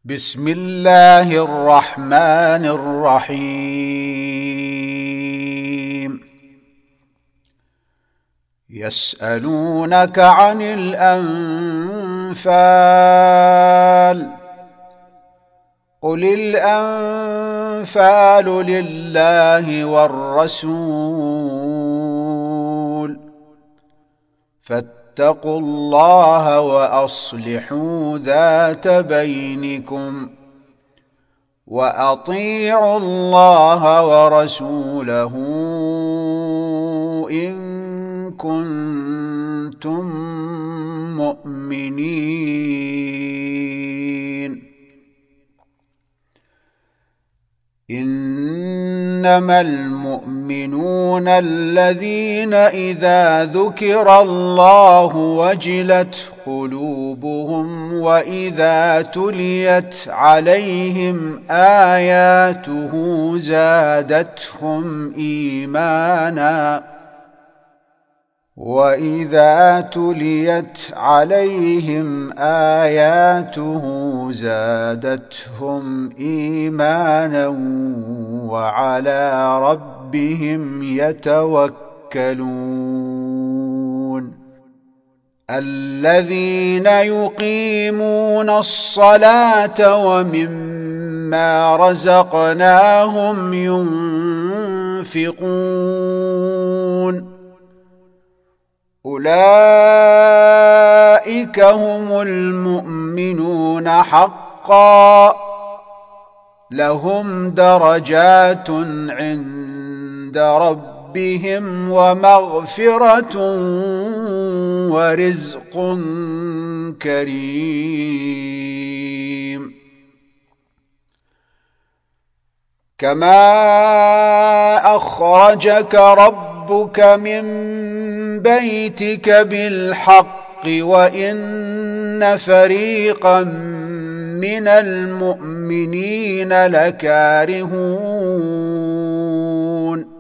بسم الله الرحمن الرحيم. يسألونك عن الأنفال، قل الأنفال لله والرسول، فاتقوا الله وأصلحوا ذات بينكم، وأطيعوا الله ورسوله إن كنتم مؤمنين. إنما المؤمنون الذين إذا ذكر الله وجلت قلوبهم وإذا تليت عليهم آياته زادتهم إيمانا وعلى ربهم يتوكلون. الذين يقيمون الصلاة ومما رزقناهم ينفقون، أولئك هم المؤمنون حقا، لهم درجات عند ربهم ومغفرة ورزق كريم. كما أخرجك ربك من بيتك بالحق وإن فريقا من المؤمنين لكارهون،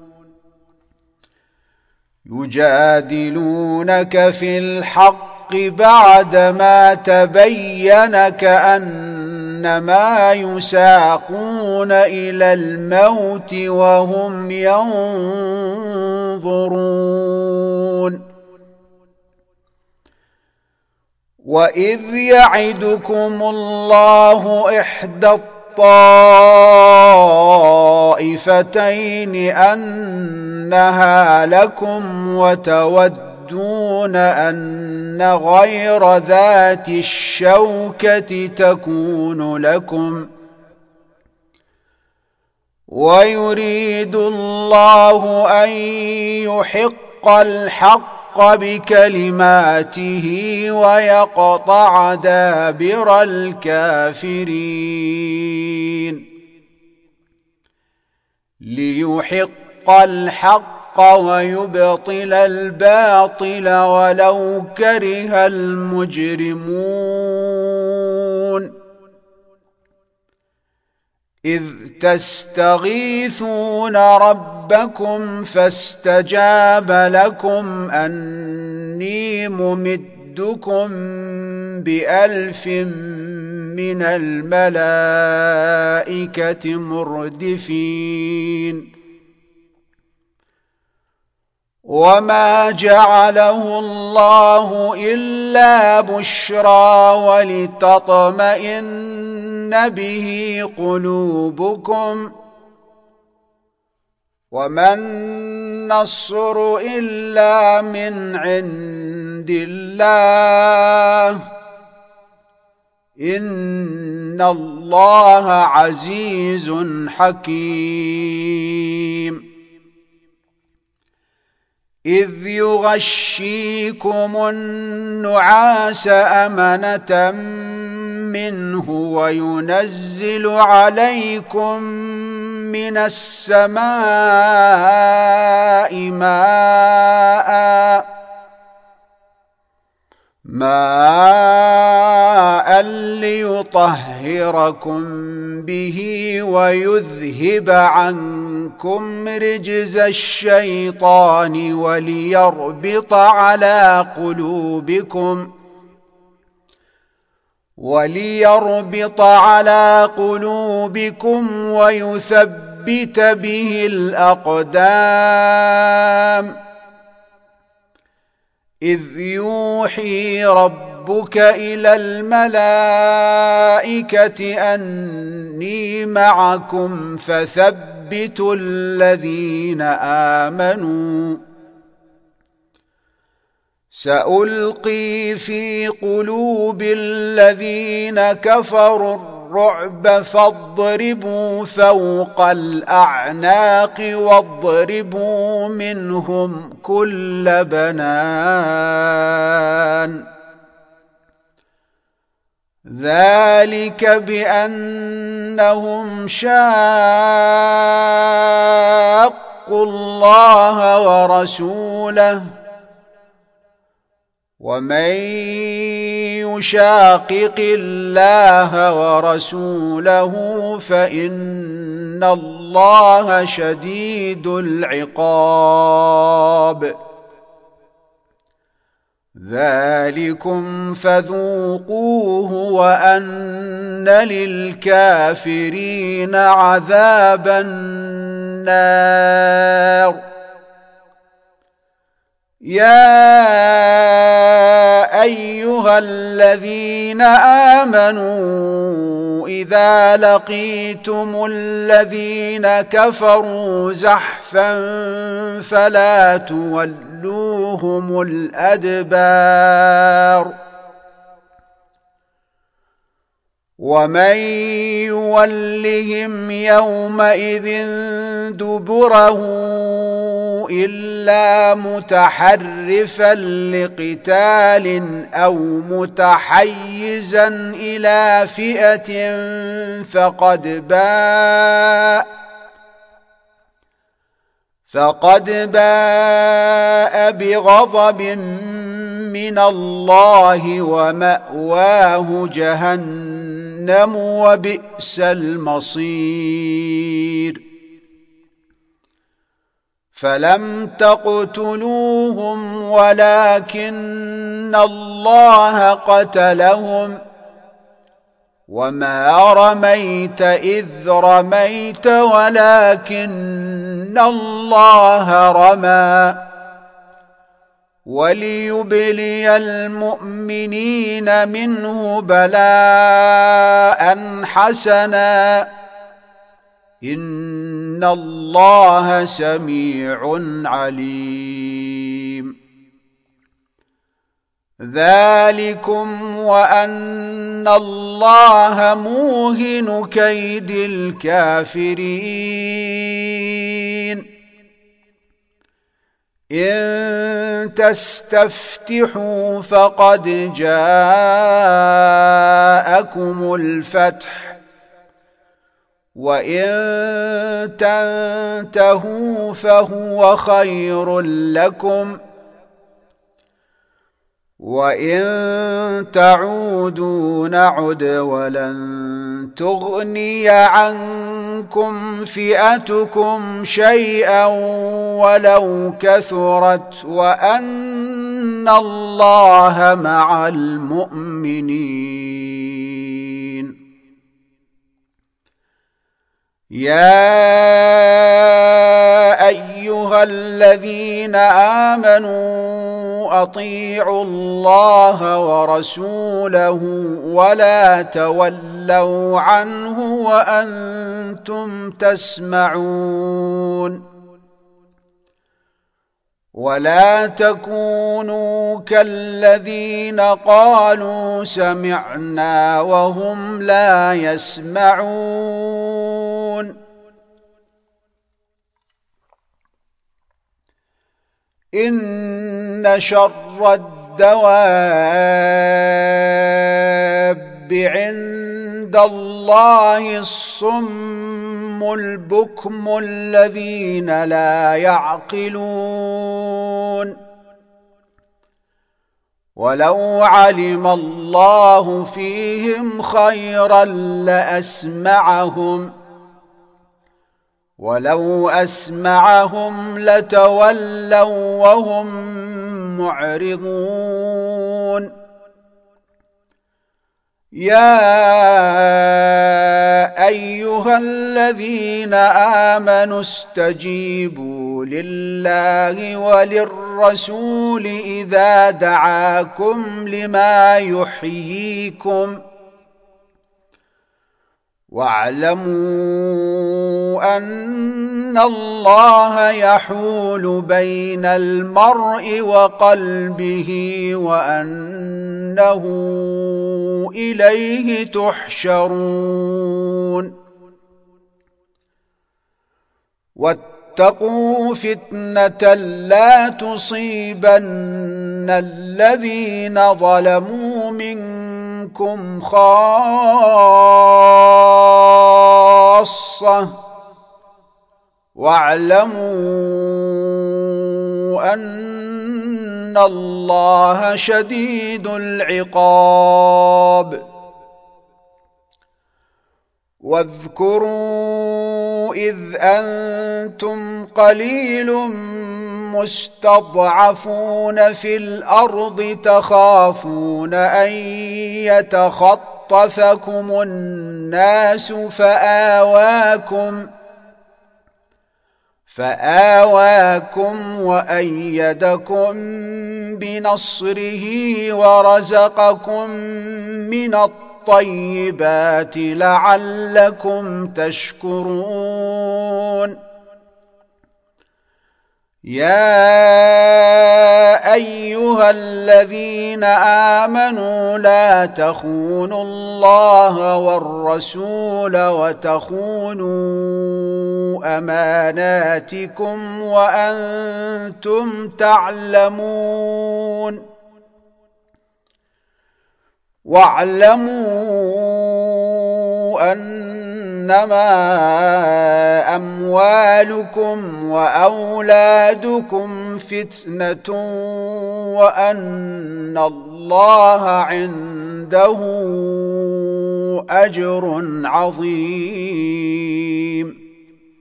يجادلونك في الحق بعدما تبين كأنما يساقون إلى الموت وهم ينظرون. وإذ يعدكم الله إحدى الطائفتين أنها لكم وتودون أن غير ذات الشوكة تكون لكم، ويريد الله أن يحق الحق بكلماته ويقطع دابر الكافرين، ليحق الحق ويبطل الباطل ولو كره المجرمون. إذ تستغيثون ربكم فاستجاب لكم أني ممدكم ب1000 من الملائكة مردفين. وما جعله الله إلا بشرى ولتطمئن به قلوبكم، وما النصر إلا من عند الله، إن الله عزيز حكيم. إذ يغشيكم النعاس أمنة منه وينزل عليكم من السماء ماء ليطهركم به ويذهب عنكم رجز الشيطان وليربط على قلوبكم وليربط على قلوبكم ويثبت به الأقدام إذ يوحي ربك إلى الملائكة أني معكم فثبتوا الذين آمنوا سألقي في قلوب الذين كفروا الرعب فاضربوا فوق الأعناق واضربوا منهم كل بنان ذلك بأنهم شاقوا الله ورسوله ومن يشاقق الله ورسوله فإن الله شديد العقاب ذلكم فذوقوه وأن للكافرين عذاب النار يا أيها الذين آمنوا إذا لقيتم الذين كفروا زحفا فلا تولوهم الأدبار ومن يولهم يومئذ دبره إلا متحرفا لقتال أو متحيزا إلى فئة فقد باء بغضب من الله ومأواه جهنم وبئس المصير فلم تقتلوهم ولكن الله قتلهم وما رميت إذ رميت ولكن الله رمى وليبلي المؤمنين منه بلاء حسنا إن الله سميع عليم ذلكم وأن الله موهن كيد الكافرين إن تستفتحوا فقد جاءكم الفتح وإن تنتهوا فهو خير لكم وإن تعودوا نعد ولن تغني عنكم فئتكم شيئا ولو كثرت وأن الله مع المؤمنين يا أيها الذين آمنوا أطيعوا الله ورسوله ولا تولوا عنه وأنتم تسمعون ولا تكونوا كالذين قالوا سمعنا وهم لا يسمعون إن شر الدواب عند الله الصم البكم الذين لا يعقلون ولو علم الله فيهم خيرا لأسمعهم ولو أسمعهم لتولوا وهم معرضون يا أيها الذين آمنوا استجيبوا لله وللرسول إذا دعاكم لما يحييكم واعلموا أن الله يحول بين المرء وقلبه وأنه إليه تحشرون واتقوا فتنة لا تصيبن الذين ظلموا منكم خاصة واعلموا أن الله شديد العقاب واذكروا إذ أنتم قليل مستضعفون في الأرض تخافون أن يتخطفكم الناس فآواكم وأيدكم بنصره ورزقكم من الطيبات لعلكم تشكرون يا أيها الذين آمنوا لا تخونوا الله والرسول وتخونوا أماناتكم وأنتم تعلمون واعلموا أنما أموالكم وأولادكم فتنة وأن الله عنده أجر عظيم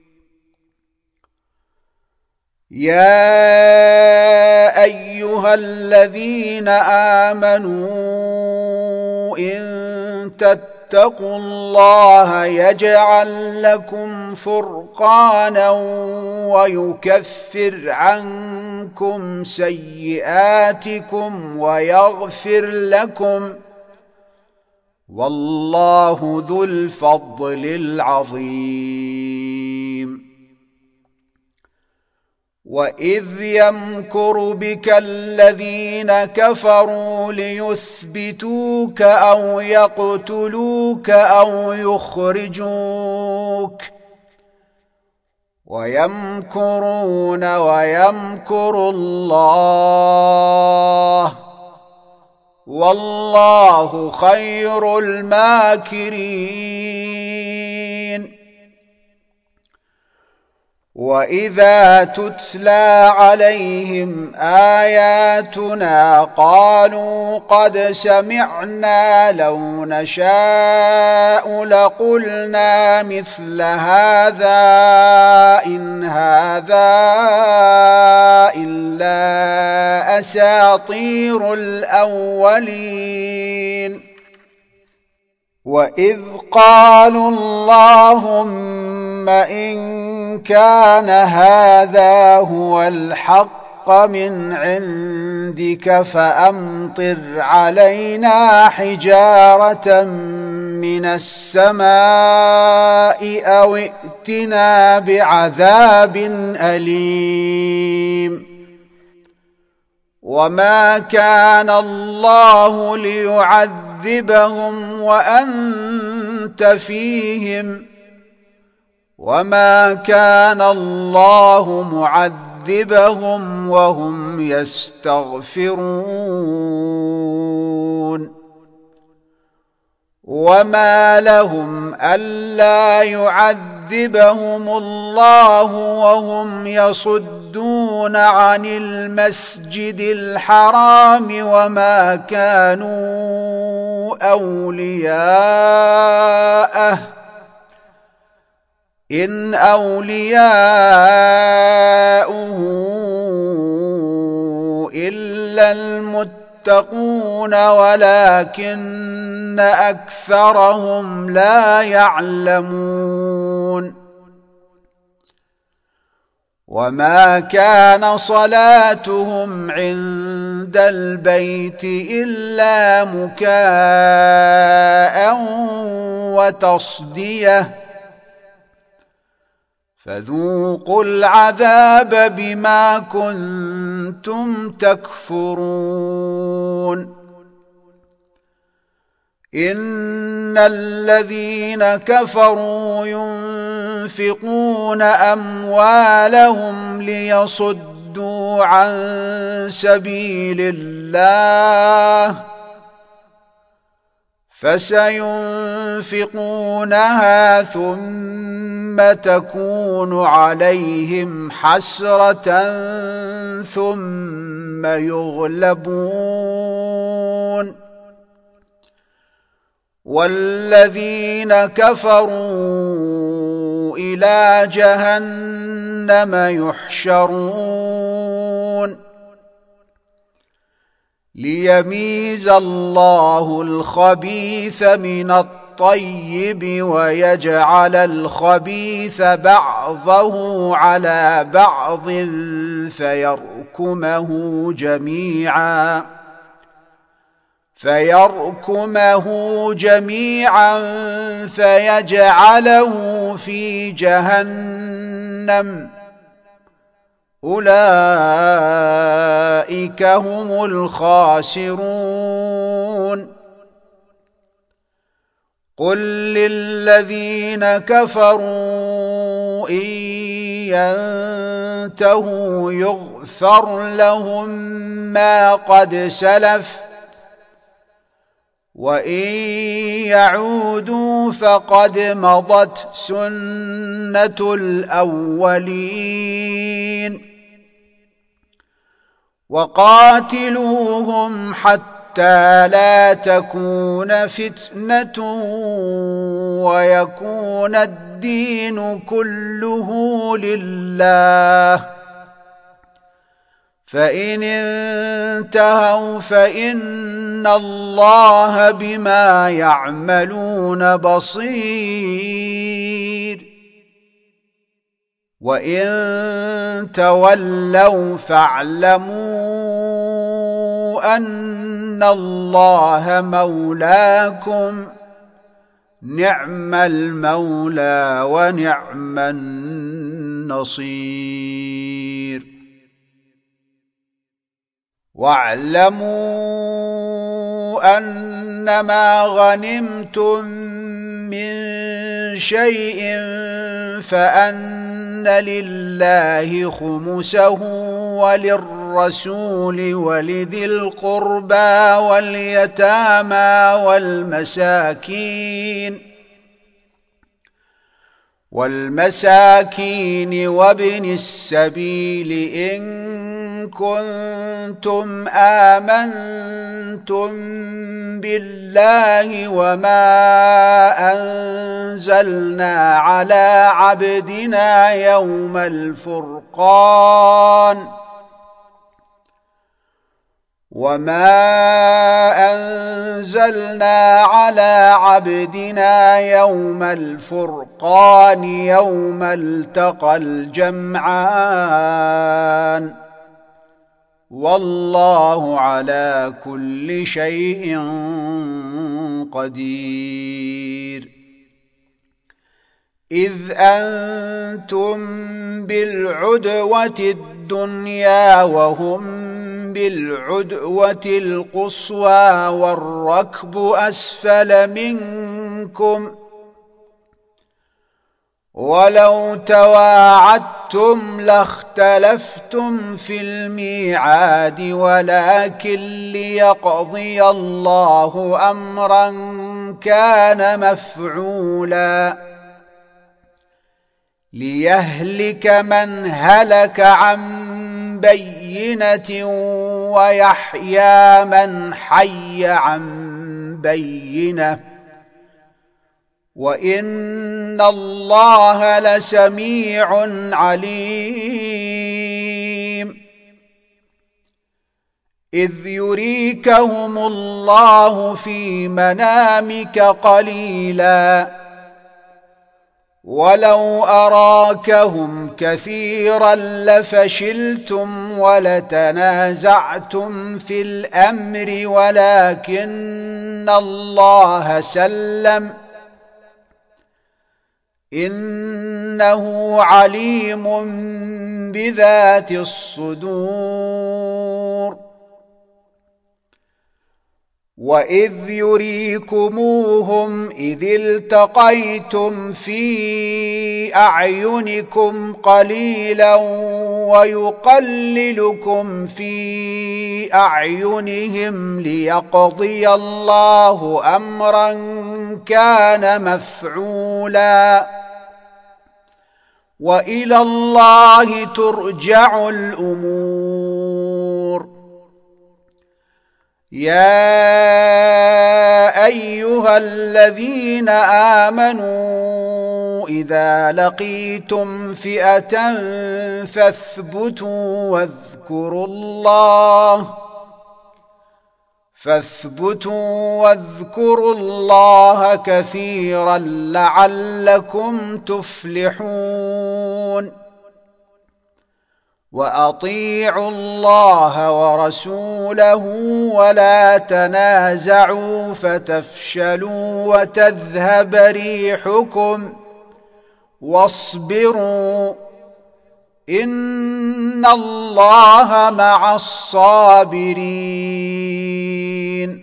يا أيها الذين آمنوا إن تتقوا الله يجعل لكم فرقانا ويكفر عنكم سيئاتكم ويغفر لكم والله ذو الفضل العظيم وإذ يمكر بك الذين كفروا ليثبتوك أو يقتلوك أو يخرجوك ويمكرون ويمكر الله والله خير الماكرين وإذا تتلى عليهم آياتنا قالوا قد سمعنا لو نشاء لقلنا مثل هذا إن هذا إلا أساطير الأولين وإذ قالوا اللهم إن كان هذا هو الحق من عندك فأمطر علينا حجارة من السماء أو ائتنا بعذاب أليم وما كان الله ليعذبهم وأنت فيهم وما كان الله معذبهم وهم يستغفرون وما لهم ألا يعذبهم الله وهم يصدون عن المسجد الحرام وما كانوا أولياءه إن أولياؤه إلا المتقون المتقون ولكن أكثرهم لا يعلمون وما كان صلاتهم عند البيت إلا مكاء وتصدية فذوقوا العذاب بما كنتم تكفرون إن الذين كفروا ينفقون أموالهم ليصدوا عن سبيل الله فسينفقونها ثم تكون عليهم حسرة ثم يغلبون والذين كفروا إلى جهنم يحشرون ليميز الله الخبيث من الطيب ويجعل الخبيث بعضه على بعض فيركمه جميعا فيجعله في جهنم أولئك هم الخاسرون قل للذين كفروا إن ينتهوا يغفر لهم ما قد سلف وإن يعودوا فقد مضت سنة الأولين وقاتلوهم حتى لا تكون فتنة ويكون الدين كله لله فإن انتهوا فإن الله بما يعملون بصير وإن تولوا فاعلموا أن الله مولاكم نعم المولى ونعم النصير واعلموا أنما غنمتم من شيء فأن لله خمسه وللرسول ولذي القربى واليتامى والمساكين وابن السبيل إن كنتم آمنتم بالله وما أنزلنا على عبدنا يوم الفرقان يوم التقى الجمعان والله على كل شيء قدير إذ أنتم بالعدوة الدنيا وهم بالعدوة القصوى والركب أسفل منكم ولو تواعدتم لاختلفتم في الميعاد ولكن ليقضي الله أمرا كان مفعولا ليهلك من هلك عن بينة ويحيى من حي عن بينة وإن الله لسميع عليم إذ يريكهم الله في منامك قليلا ولو أراكهم كثيرا لفشلتم ولتنازعتم في الأمر ولكن الله سلم إنه عليم بذات الصدور وإذ يريكموهم إذ التقيتم في أعينكم قليلا ويقللكم في أعينهم ليقضي الله أمرا كان مفعولا وإلى الله ترجع الأمور يا أيها الذين آمنوا إذا لقيتم فئة فاثبتوا واذكروا الله كثيرا لعلكم تفلحون وأطيعوا الله ورسوله ولا تنازعوا فتفشلوا وتذهب ريحكم واصبروا إن الله مع الصابرين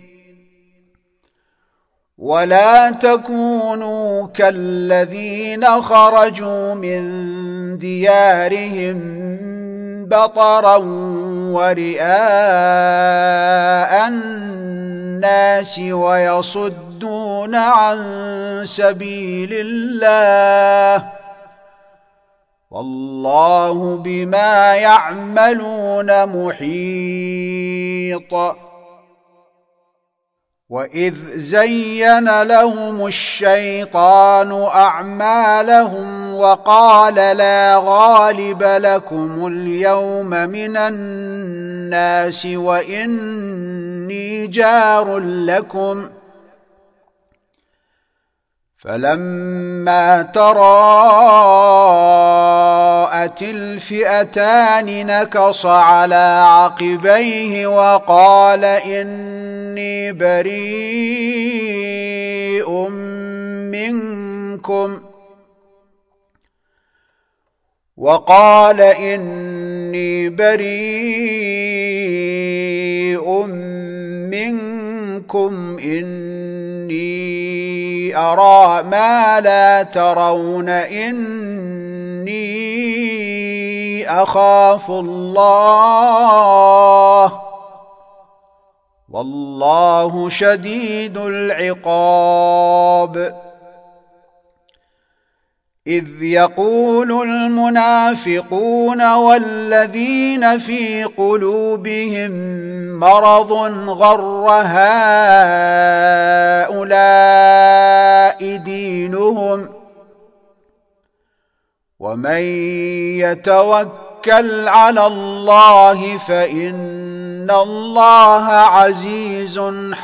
ولا تكونوا كالذين خرجوا من ديارهم بطرا ورئاء الناس ويصدون عن سبيل الله والله بما يعملون محيط وإذ زين لهم الشيطان أعمالهم وقال لا غالب لكم اليوم من الناس وإني جار لكم فلما تراءت الفئتان نكص على عقبيه وقال إني بريء منكم إني أرى ما لا ترون إني أخاف الله والله شديد العقاب إذ يقول المنافقون والذين في قلوبهم مرض غر هؤلاء دينهم ومن يتوكل على الله فإن الله عزيز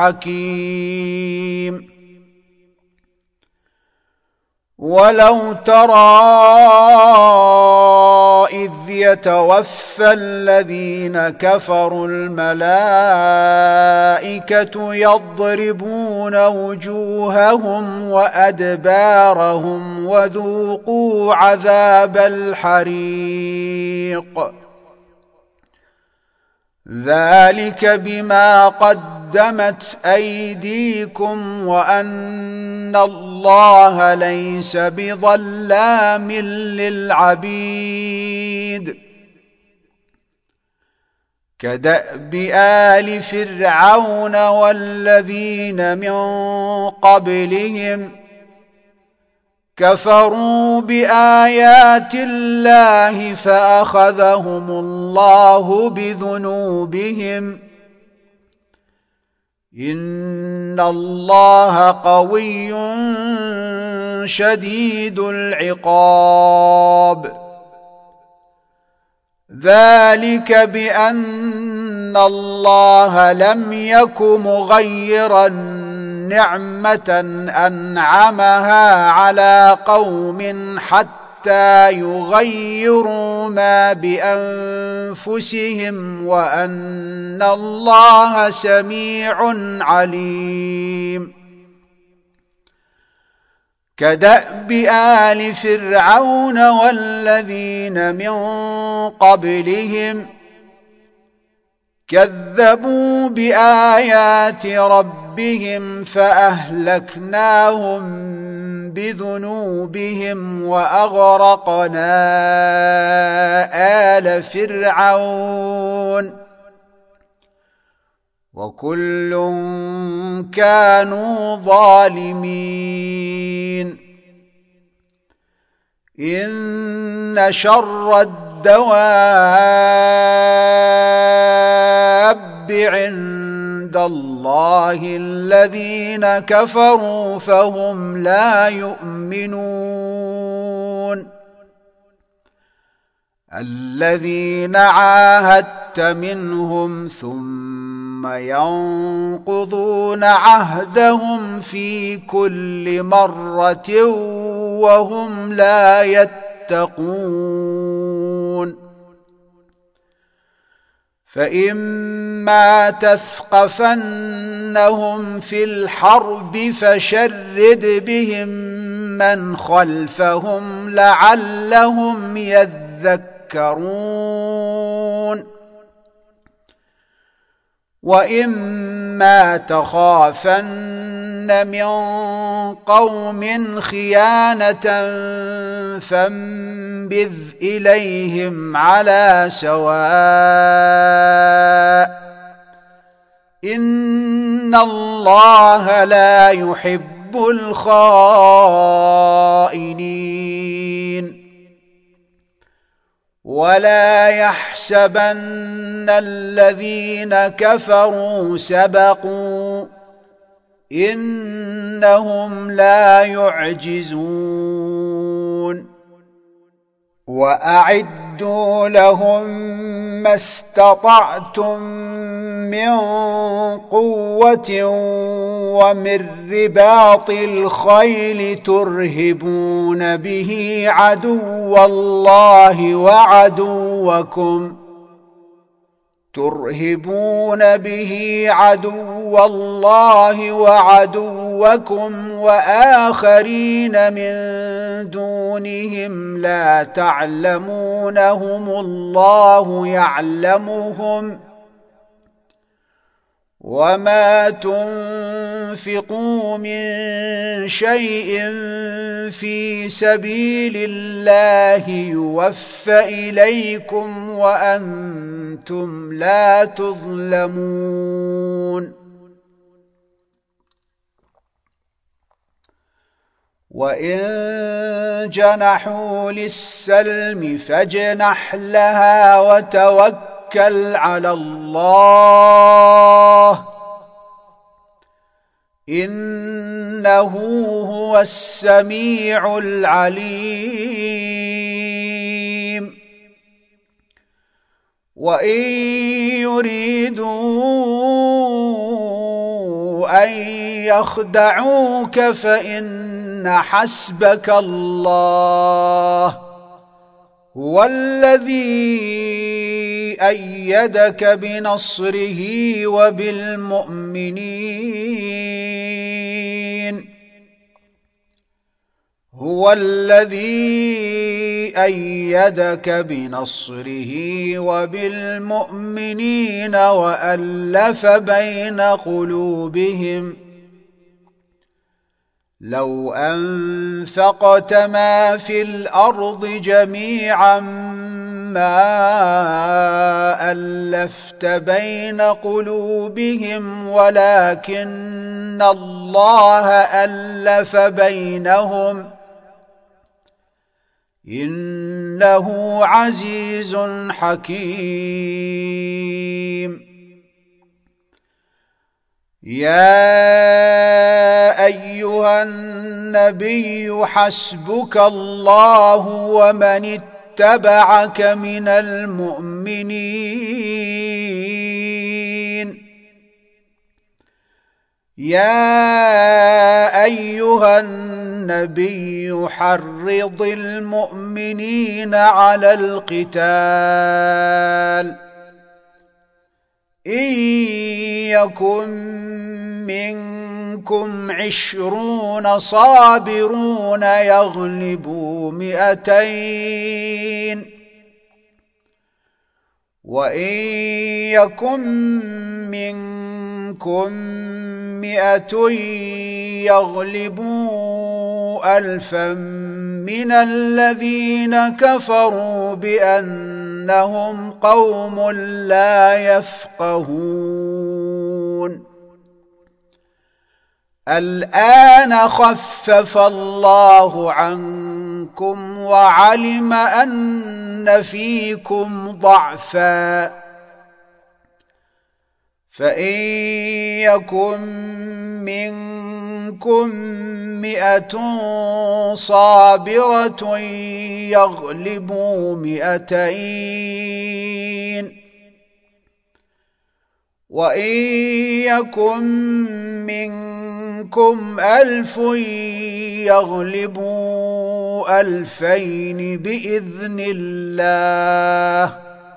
حكيم ولو ترى إذ يتوفى الذين كفروا الملائكة يضربون وجوههم وأدبارهم وذوقوا عذاب الحريق ذلك بما قدمت أيديكم وأن الله ليس بظلام للعبيد كدأب آل فرعون والذين من قبلهم كفروا بآيات الله فأخذهم الله بذنوبهم إن الله قوي شديد العقاب ذلك بأن الله لم يك مغيرا نعمة أنعمها على قوم حتى يغيروا ما بأنفسهم وأن الله سميع عليم. كدأب آل فرعون والذين من قبلهم كذبوا بآيات ربهم فأهلكناهم بذنوبهم وأغرقنا آل فرعون وكل كانوا ظالمين. إن شر الدواب عند الله الذين كفروا فهم لا يؤمنون. الذين عاهدت منهم ثم ينقضون عهدهم في كل مرة وهم لا يتقون. فإما تثقفنهم في الحرب فشرد بهم من خلفهم لعلهم يذكرون. وإما تخافن من قوم خيانة فانبذ إليهم على سواء إن الله لا يحب الخائنين. ولا يحسبن الذين كفروا سبقوا إنهم لا يعجزون. وأعدوا لهم ما استطعتم من قوة ومن رباط الخيل ترهبون به عدو الله وعدوكم وآخرين من دونهم لا تعلمونهم الله يعلمهم. وما تنفقوا من شيء في سبيل الله يوفى إليكم وأنتم لا تظلمون. وإن جنحوا للسلم فاجنح لها وتوكل على الله إنه هو السميع العليم. وإن يريدوا أن يخدعوك فإن حسبك الله هو الذي أيدك بنصره وبالمؤمنين. وألف بين قلوبهم لو أنفقت ما في الأرض جميعا ما ألفت بين قلوبهم ولكن الله ألف بينهم إنه عزيز حكيم. يا أيها النبي حسبك الله ومن اتبعك من المؤمنين يا أيها النبي حرض المؤمنين على القتال إن يكن منكم 20 صابرون يغلبوا 200 وإن يكن منكم 100 يغلبوا 1000 من الذين كفروا بأنهم قوم لا يفقهون الآن خفف الله عنكم وعلم أن فيكم ضعفا فإن يكن منكم 100 صابرة يغلبوا 200 وإن يكن منكم 1000 يغلبوا 2000 بإذن الله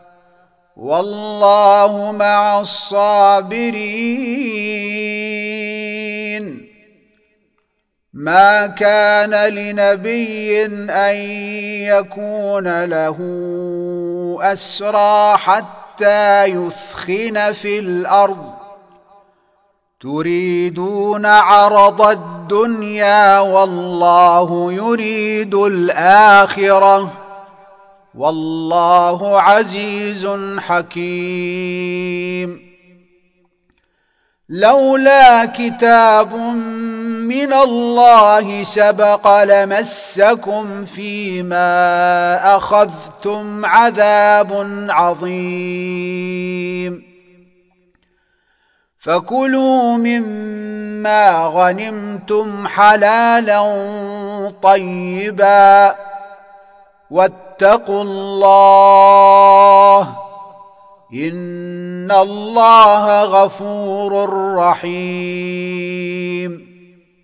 والله مع الصابرين ما كان لنبي أن يكون له أسرى حتى يثخن في الأرض تريدون عرض الدنيا والله يريد الآخرة والله عزيز حكيم لولا كتاب من الله سبق لمسكم فيما أخذتم عذاب عظيم فكلوا مما غنمتم حلالا طيبا واتقوا الله إن الله غفور رحيم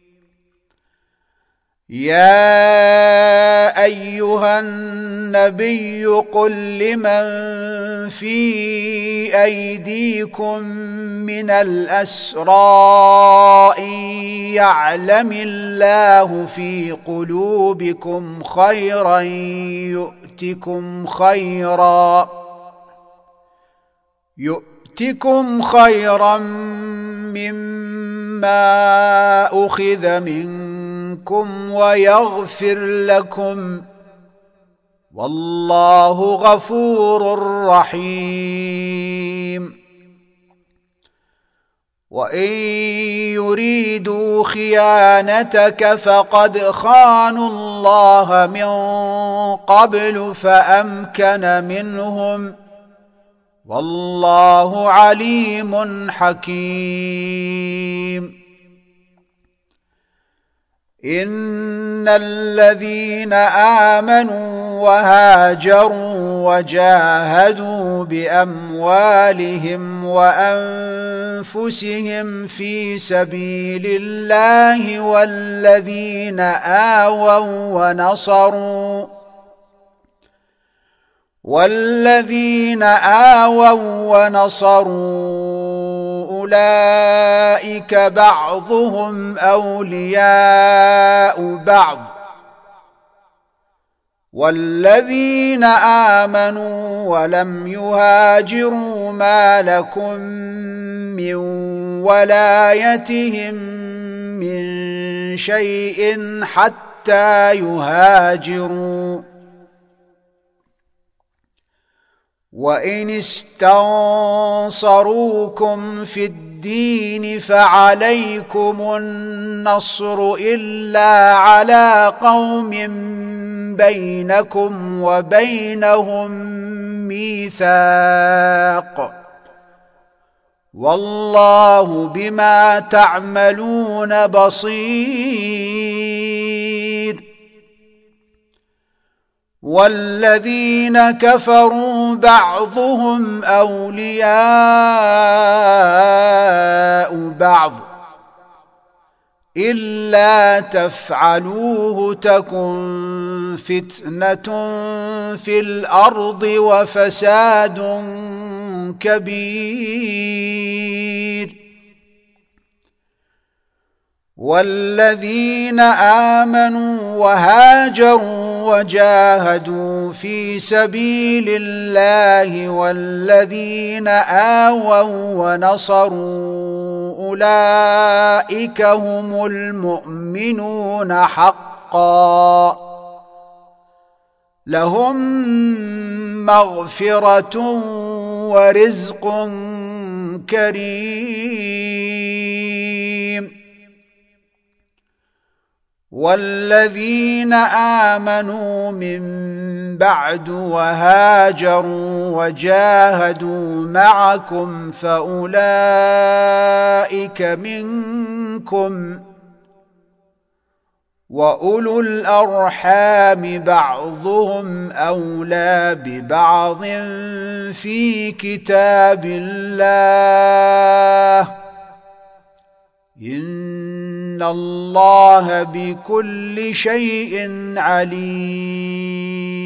يا أيها النبي قل لمن في أيديكم من الأسرى إن يعلم الله في قلوبكم خيرا يؤتكم خيرا مما أخذ منكم ويغفر لكم والله غفور رحيم وإن يريدوا خيانتك فقد خانوا الله من قبل فأمكن منهم والله عليم حكيم إن الذين آمنوا وهاجروا وجاهدوا بأموالهم وأنفسهم في سبيل الله والذين آووا ونصروا أولئك بعضهم أولياء بعض والذين آمنوا ولم يهاجروا ما لكم من ولايتهم من شيء حتى يهاجروا وإن استنصروكم في الدين فعليكم النصر إلا على قوم بينكم وبينهم ميثاق والله بما تعملون بصير والذين كفروا بعضهم أولياء بعض إلا تفعلوه تكن فتنة في الأرض وفساد كبير. والذين آمنوا وهاجروا وجاهدوا في سبيل الله والذين آووا ونصروا أولئك هم المؤمنون حقا، لهم مغفرة ورزق كريم. والذين آمنوا من بعد وهاجروا وجاهدوا معكم فأولئك منكم، وأولو الأرحام بعضهم أولى ببعض في كتاب الله، إن الله بكل شيء عليم.